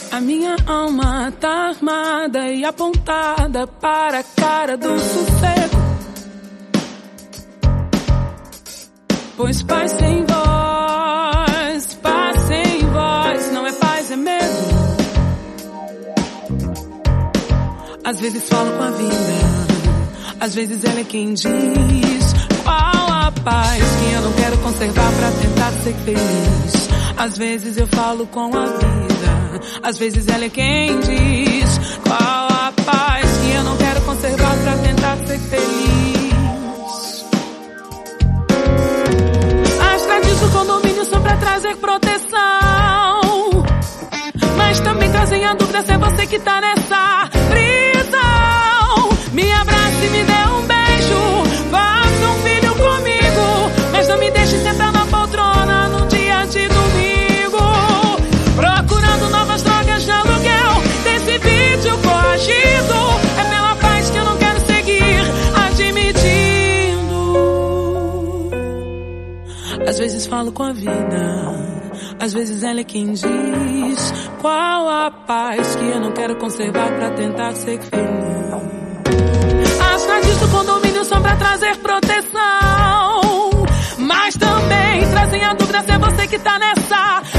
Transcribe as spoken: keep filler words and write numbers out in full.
A minha alma tá armada e apontada para a cara do sossego. Pois paz sem voz, paz sem voz, não é paz, é medo. Às vezes falo com a vida, às vezes ela é quem diz qual a paz que eu não quero conservar pra tentar ser feliz. Às vezes eu falo com a vida, às vezes ela é quem diz qual a paz que eu não quero conservar pra tentar ser feliz. As grades do condomínio são pra trazer proteção, mas também trazem a dúvida se é você que tá nessa prisão. Me abrace e me dê um beijo, faça um filho comigo, mas não me deixe sentar na poltrona no dia de domingo, procurando novas drogas de aluguel. Desse vídeo coagido, é pela paz que eu não quero seguir admitindo. Às vezes falo com a vida, às vezes ela é quem diz qual a paz que eu não quero conservar pra tentar ser feliz. As grades do condomínio são pra trazer proteção, mas também trazem a dúvida se é você que tá nessa